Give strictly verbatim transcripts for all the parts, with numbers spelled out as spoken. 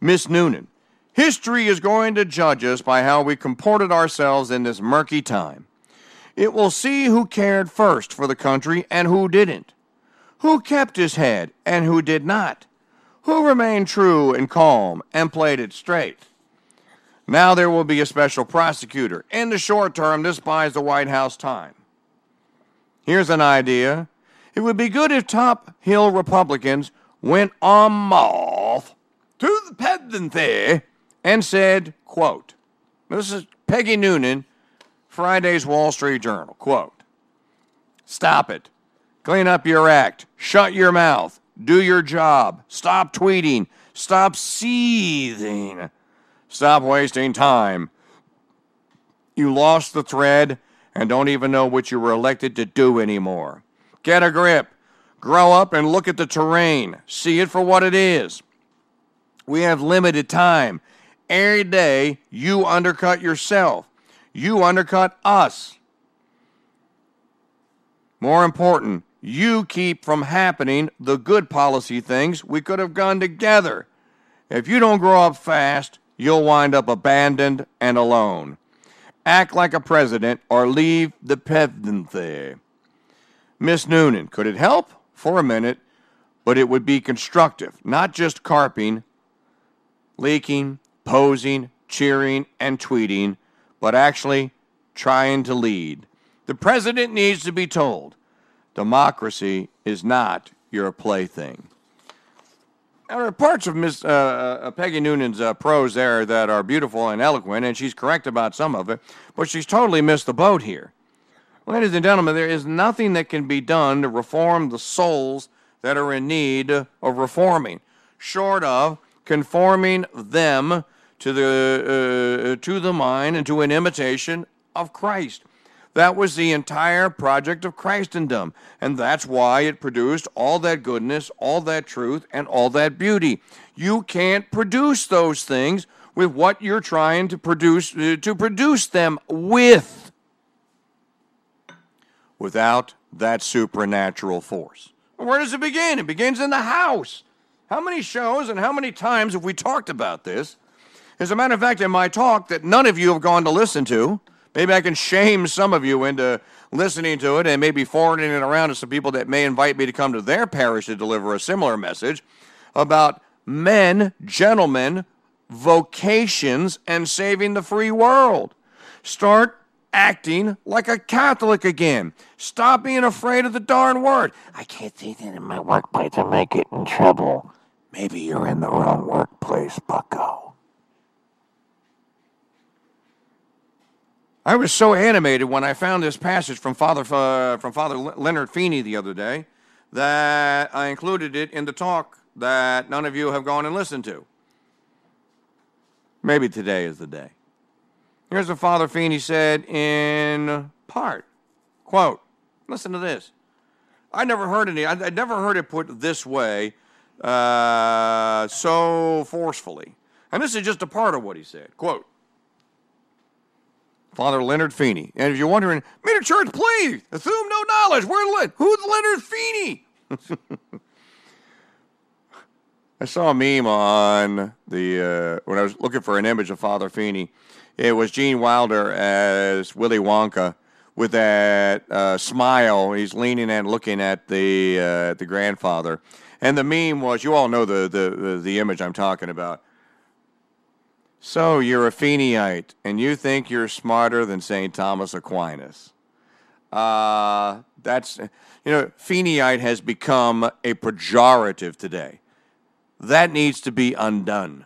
Miss Noonan, history is going to judge us by how we comported ourselves in this murky time. It will see who cared first for the country and who didn't, who kept his head and who did not, who remained true and calm and played it straight. Now there will be a special prosecutor. In the short term, this buys the White House time. Here's an idea. It would be good if Top Hill Republicans went en masse to the pedantry and said, quote, this is Peggy Noonan, Friday's Wall Street Journal, quote, stop it. Clean up your act. Shut your mouth. Do your job. Stop tweeting. Stop seething. Stop wasting time. You lost the thread and don't even know what you were elected to do anymore. Get a grip. Grow up and look at the terrain. See it for what it is. We have limited time. Every day, you undercut yourself. You undercut us. More important, you keep from happening the good policy things we could have done together. If you don't grow up fast, you'll wind up abandoned and alone. Act like a president or leave the pedantry. Miss Noonan, could it help? For a minute, but it would be constructive, not just carping, leaking, posing, cheering, and tweeting, but actually trying to lead. The president needs to be told, democracy is not your plaything. Now, there are parts of Miss uh, uh, Peggy Noonan's uh, prose there that are beautiful and eloquent, and she's correct about some of it, but she's totally missed the boat here. Ladies and gentlemen, there is nothing that can be done to reform the souls that are in need of reforming, short of conforming them to the uh, to the mind and to an imitation of Christ. That was the entire project of Christendom, and that's why it produced all that goodness, all that truth, and all that beauty. You can't produce those things with what you're trying to produce uh, to produce them with. Without that supernatural force. Where does it begin? It begins in the house. How many shows and how many times have we talked about this? As a matter of fact, in my talk that none of you have gone to listen to, maybe I can shame some of you into listening to it and maybe forwarding it around to some people that may invite me to come to their parish to deliver a similar message about men, gentlemen, vocations, and saving the free world. Start acting like a Catholic again. Stop being afraid of the darn word. I can't say that in my workplace. I might get in trouble. Maybe you're in the wrong workplace, bucko. I was so animated when I found this passage from Father uh, from Father Leonard Feeney the other day that I included it in the talk that none of you have gone and listened to. Maybe today is the day. Here's what Father Feeney said in part. Quote, listen to this. I never heard any, I, I never heard it put this way uh, so forcefully. And this is just a part of what he said. Quote, Father Leonard Feeney. And if you're wondering, Meter Church, please, assume no knowledge. We're lit. Who's Leonard Feeney? I saw a meme on the, uh, when I was looking for an image of Father Feeney. It was Gene Wilder as Willy Wonka with that uh, smile. He's leaning and looking at the uh, the grandfather. And the meme was, you all know the, the, the image I'm talking about. So you're a Feeneyite, and you think you're smarter than Saint Thomas Aquinas. Uh, that's, you know, Feeneyite has become a pejorative today. That needs to be undone.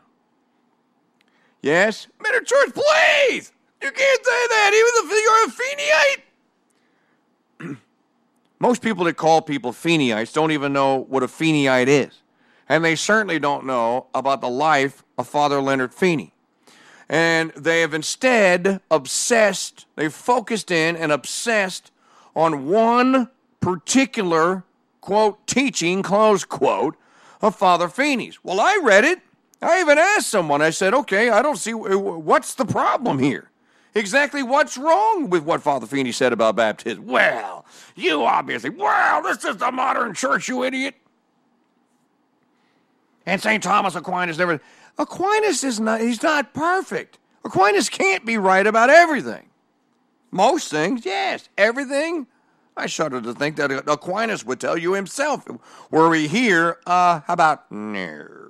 Yes? Mister Church, please! You can't say that, even if you're a Feeneyite. Most people that call people Feeneyites don't even know what a Feeneyite is. And they certainly don't know about the life of Father Leonard Feeney. And they have instead obsessed, they've focused in and obsessed on one particular, quote, teaching, close quote, of Father Feeney's. Well, I read it. I even asked someone, I said, okay, I don't see, what's the problem here? Exactly what's wrong with what Father Feeney said about baptism? Well, you obviously, well, this is the modern church, you idiot. And Saint Thomas Aquinas never, Aquinas is not, he's not perfect. Aquinas can't be right about everything. Most things, yes. Everything, I shudder to think that Aquinas would tell you himself. Were we here, uh, how about no?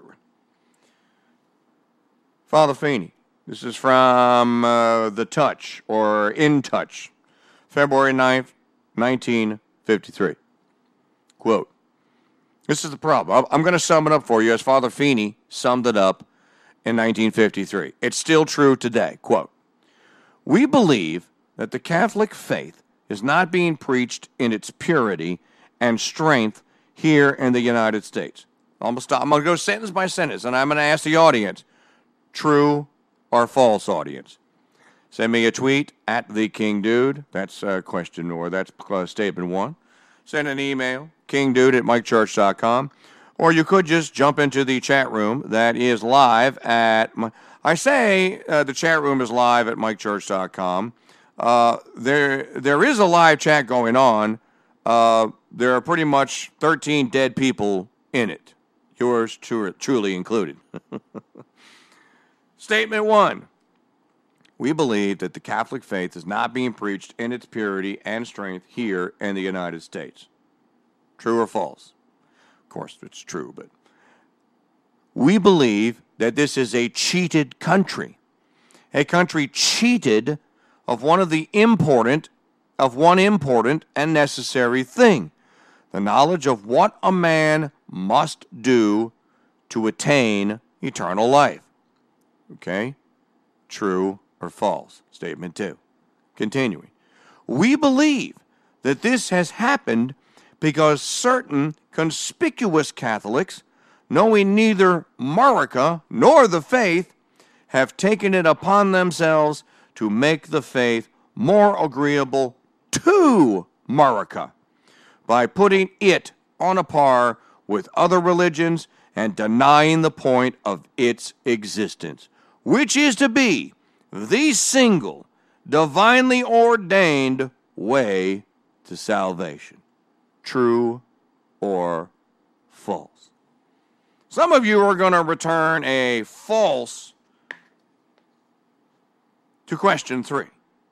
Father Feeney, this is from uh, The Touch, or In Touch, February ninth, nineteen fifty-three. Quote, this is the problem. I'm going to sum it up for you as Father Feeney summed it up in nineteen fifty-three. It's still true today. Quote, we believe that the Catholic faith is not being preached in its purity and strength here in the United States. I'm going to go sentence by sentence, and I'm going to ask the audience, true or false, audience? Send me a tweet at the King Dude. That's a question, or that's uh, statement one. Send an email, kingdude at mike church dot com. Or you could just jump into the chat room that is live at, my, I say uh, the chat room is live at mike church dot com. Uh, there, there is a live chat going on. Uh, there are pretty much thirteen dead people in it, yours tru- truly included. Statement one. We believe that the Catholic faith is not being preached in its purity and strength here in the United States. True or false? Of course, it's true, but we believe that this is a cheated country, a country cheated of one of the important, of one important and necessary thing, the knowledge of what a man must do to attain eternal life. Okay? True or false? Statement two. Continuing. We believe that this has happened because certain conspicuous Catholics, knowing neither Marica nor the faith, have taken it upon themselves to make the faith more agreeable to Marica by putting it on a par with other religions and denying the point of its existence, which is to be the single, divinely ordained way to salvation. True or false? Some of you are going to return a false to question three.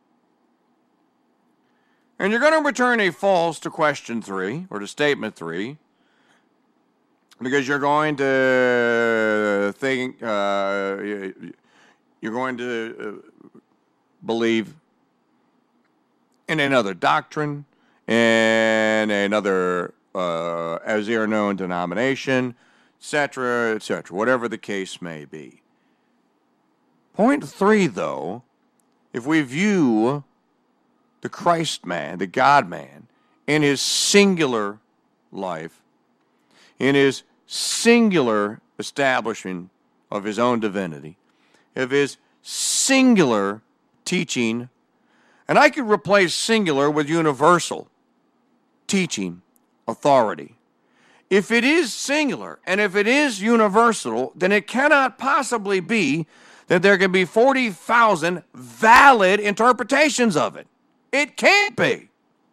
And you're going to return a false to question three, or to statement three, because you're going to think, uh, you're going to believe in another doctrine, in another uh, as they're known denomination, et cetera, et cetera, whatever the case may be. Point three, though, if we view the Christ man, the God man, in his singular life, in his singular establishment of his own divinity, of his singular teaching, and I could replace singular with universal teaching authority. If it is singular and if it is universal, then it cannot possibly be that there can be forty thousand valid interpretations of it. It can't be.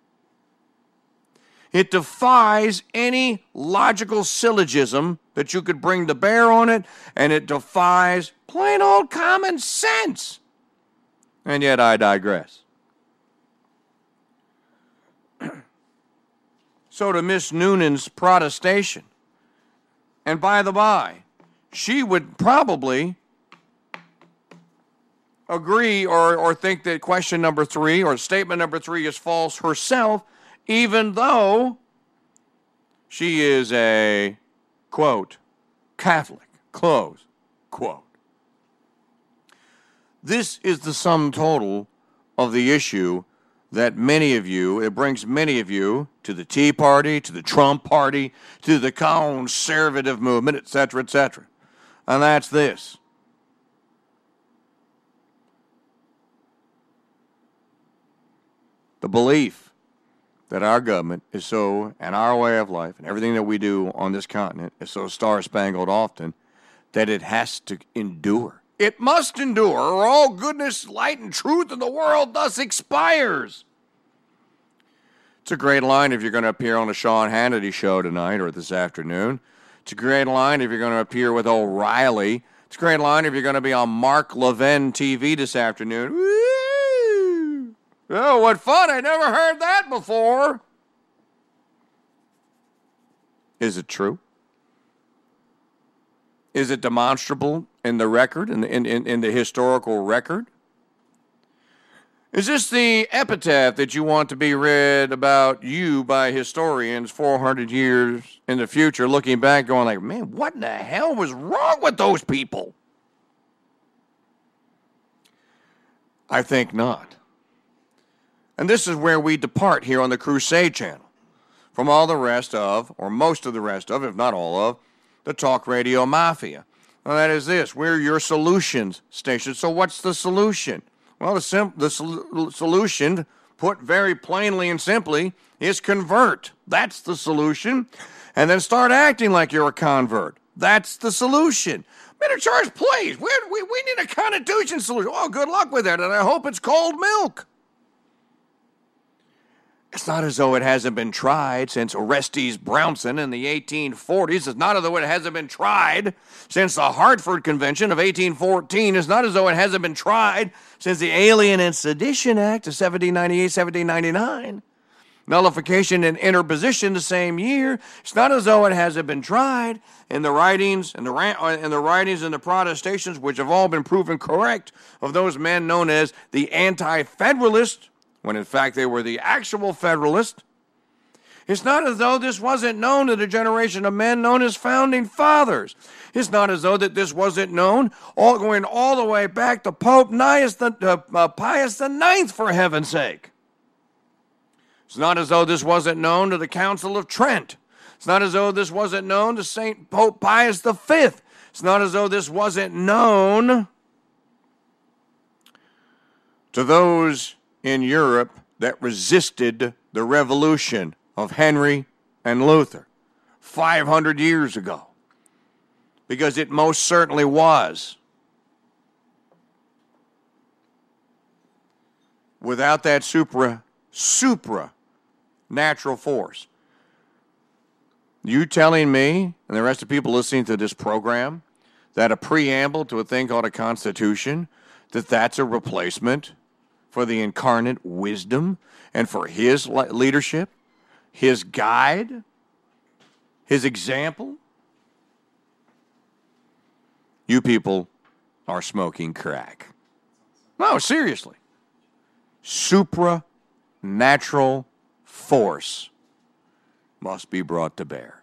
It defies any logical syllogism that you could bring to bear on it, and it defies plain old common sense. And yet I digress. So to Miss Noonan's protestation, and by the by, she would probably agree or, or think that question number three or statement number three is false herself, even though she is a, quote, Catholic, close, quote. This is the sum total of the issue that many of you, it brings many of you to the Tea Party, to the Trump Party, to the conservative movement, et cetera, et cetera. And that's this. The belief that our government is so, and our way of life, and everything that we do on this continent is so star-spangled often that it has to endure. It must endure, or all goodness, light, and truth in the world thus expires. It's a great line if you're going to appear on a Sean Hannity show tonight or this afternoon. It's a great line if you're going to appear with O'Reilly It's a great line if you're going to be on Mark Levin T V this afternoon. Woo! Oh, what fun. I never heard that before. Is it true? Is it demonstrable in the record, in the, in, in, in the historical record? Is this the epitaph that you want to be read about you by historians four hundred years in the future, looking back going like, man, what in the hell was wrong with those people? I think not. And this is where we depart here on the Crusade Channel from all the rest of, or most of the rest of, if not all of, the talk radio mafia. And that is this, we're your solutions station. So what's the solution? Well, the, sim- the sol- solution, put very plainly and simply, is convert. That's the solution. And then start acting like you're a convert. That's the solution. Better charge, please. We, we, we need a constitution solution. Oh, good luck with that, and I hope it's cold milk. It's not as though it hasn't been tried since Orestes Brownson in the eighteen forties. It's not as though it hasn't been tried since the Hartford Convention of eighteen fourteen. It's not as though it hasn't been tried since the Alien and Sedition Act of seventeen ninety-eight, seventeen ninety-nine. Nullification and interposition the same year. It's not as though it hasn't been tried in the writings and the in the writings and the protestations, which have all been proven correct, of those men known as the Anti-Federalists, when in fact they were the actual Federalists. It's not as though this wasn't known to the generation of men known as Founding Fathers. It's not as though that this wasn't known, all going all the way back to Pope Pius the, uh, uh, Pius the Ninth, for heaven's sake. It's not as though this wasn't known to the Council of Trent. It's not as though this wasn't known to Saint Pope Pius the Fifth. It's not as though this wasn't known to those in Europe that resisted the revolution of Henry and Luther five hundred years ago. Because it most certainly was. Without that supra, supra natural force. You telling me, and the rest of people listening to this program, that a preamble to a thing called a constitution, that that's a replacement for the incarnate wisdom and for his leadership, his guide, his example? You people are smoking crack. No, seriously. Supernatural force must be brought to bear.